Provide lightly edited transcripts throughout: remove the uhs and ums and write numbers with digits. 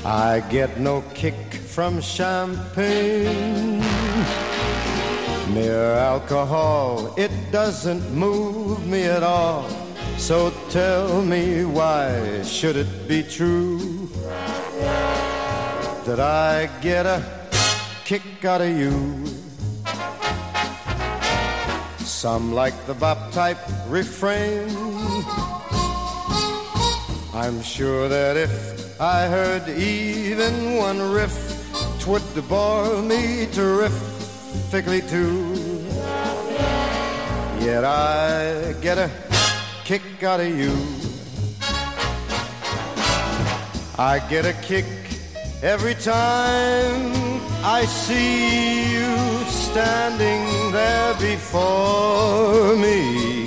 I get no kick from champagne. Mere alcohol, it doesn't move me at all. So tell me, why should it be true that I get a kick out of you? Some like the bop type refrain. I'm sure that if I heard even one riff, 'twould bore me terrifically too. Yet I get a kick out of you. I get a kick every time I see you standing there before me.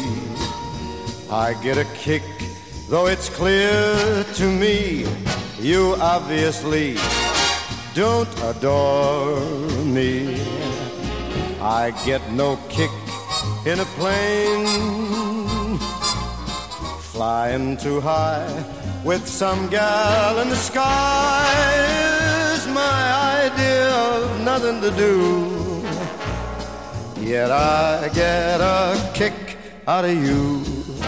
I get a kick, though it's clear to me you obviously don't adore me. I get no kick in a plane, flying too high with some gal in the sky is my idea of nothing to do. Yet I get a kick out of you.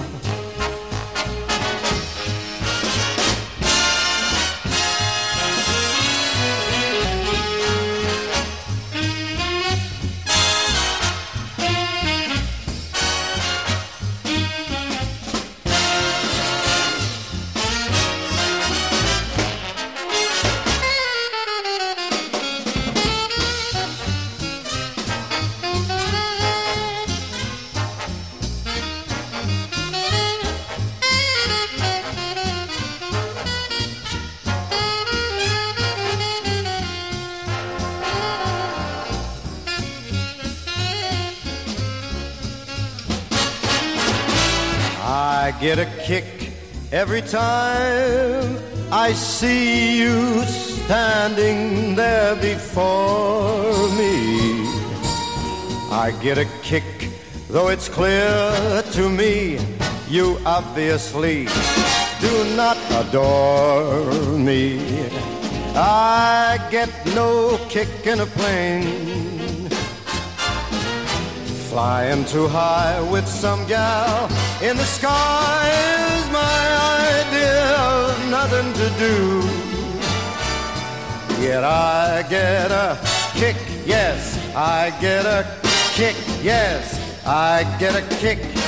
I get a kick every time I see you standing there before me. I get a kick, though it's clear to me you obviously do not adore me. I get no kick in a plane, flying too high with some gal in the sky is my idea of nothing to do. Yet I get a kick, yes, I get a kick, yes, I get a kick